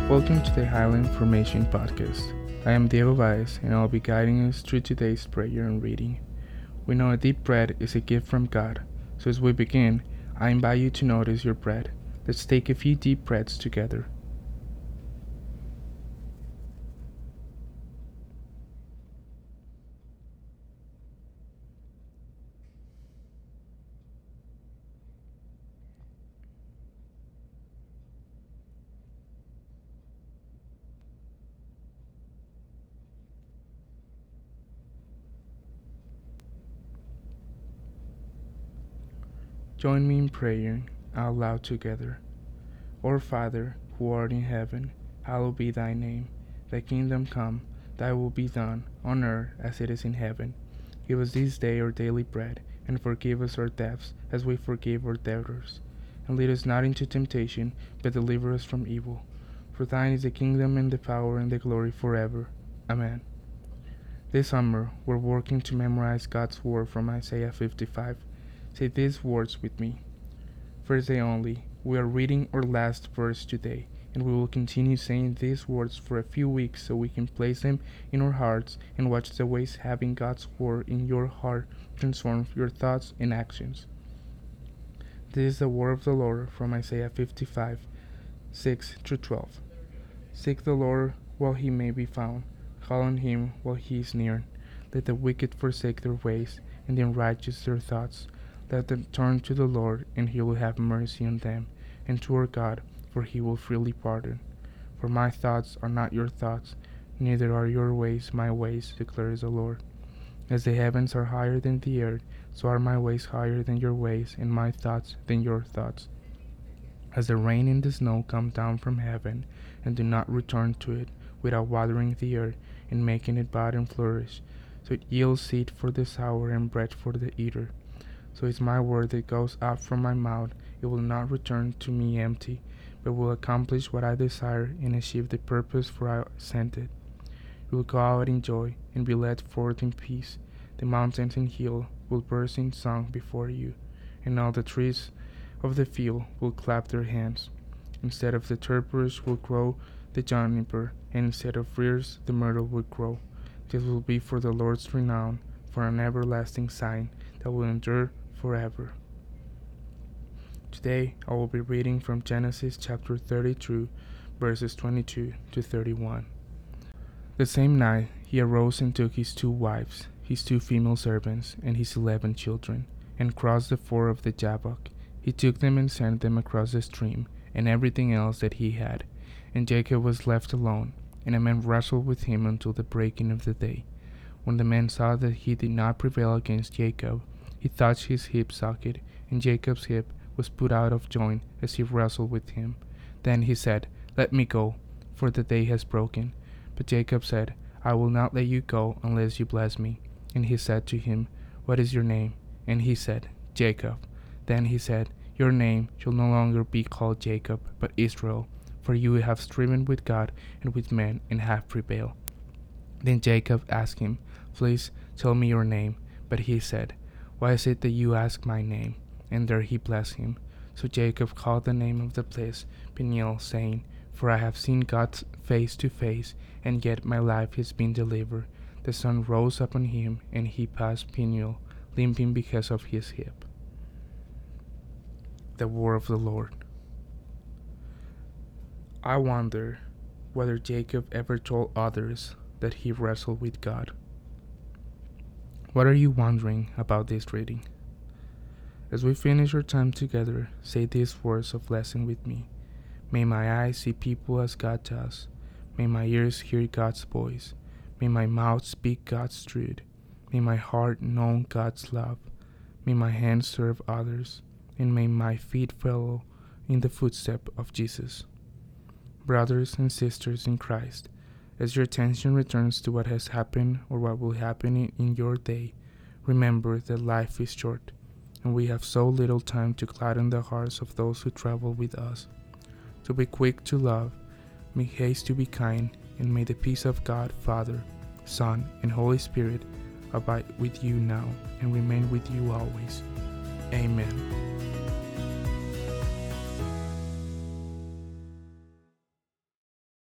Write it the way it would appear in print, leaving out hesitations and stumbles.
Welcome to the Highland Formation Podcast. I am Diego Baez and I'll be guiding us through today's prayer and reading. We know a deep breath is a gift from God, so as we begin, I invite you to notice your breath. Let's take a few deep breaths together. Join me in praying out loud together. Our Father, who art in heaven, hallowed be thy name. Thy kingdom come, thy will be done, on earth as it is in heaven. Give us this day our daily bread, and forgive us our debts, as we forgive our debtors. And lead us not into temptation, but deliver us from evil. For thine is the kingdom, and the power, and the glory forever. Amen. This summer, we're working to memorize God's word from Isaiah 55. Say these words with me. First day only, we are reading our last verse today, and we will continue saying these words for a few weeks so we can place them in our hearts and watch the ways having God's word in your heart transform your thoughts and actions. This is the word of the Lord from Isaiah 55, 6-12. Seek the Lord while he may be found. Call on him while he is near. Let the wicked forsake their ways, and the unrighteous their thoughts. Let them turn to the Lord, and he will have mercy on them, and to our God, for he will freely pardon. For my thoughts are not your thoughts, neither are your ways my ways, declares the Lord. As the heavens are higher than the earth, so are my ways higher than your ways, and my thoughts than your thoughts. As the rain and the snow come down from heaven, and do not return to it, without watering the earth, and making it bud and flourish, so it yields seed for the sower and bread for the eater. So is my word that goes out from my mouth. It will not return to me empty, but will accomplish what I desire and achieve the purpose for I sent it. You will go out in joy and be led forth in peace. The mountains and hills will burst in song before you, and all the trees of the field will clap their hands. Instead of the tuberose will grow the juniper, and instead of briars the myrtle will grow. This will be for the Lord's renown, for an everlasting sign that will endure forever. Today I will be reading from Genesis chapter 32, verses 22-31. The same night he arose and took his 2 wives, his 2 female servants, and his 11 children, and crossed the ford of the Jabbok. He took them and sent them across the stream, and everything else that he had. And Jacob was left alone, and a man wrestled with him until the breaking of the day. When the man saw that he did not prevail against Jacob, he touched his hip socket, and Jacob's hip was put out of joint as he wrestled with him. Then he said, Let me go, for the day has broken. But Jacob said, I will not let you go unless you bless me. And he said to him, What is your name? And he said, Jacob. Then he said, Your name shall no longer be called Jacob, but Israel, for you have striven with God and with men and have prevailed. Then Jacob asked him, Please tell me your name. But he said, Why is it that you ask my name? And there he blessed him. So Jacob called the name of the place Peniel, saying, For I have seen God face to face, and yet my life has been delivered. The sun rose upon him, and he passed Peniel, limping because of his hip. The word of the Lord. I wonder whether Jacob ever told others that he wrestled with God. What are you wondering about this reading? As we finish our time together, say these words of blessing with me. May my eyes see people as God does. May my ears hear God's voice. May my mouth speak God's truth. May my heart know God's love. May my hands serve others. And may my feet follow in the footsteps of Jesus. Brothers and sisters in Christ, as your attention returns to what has happened or what will happen in your day, remember that life is short, and we have so little time to gladden the hearts of those who travel with us. So be quick to love, make haste to be kind, and may the peace of God, Father, Son, and Holy Spirit abide with you now and remain with you always. Amen.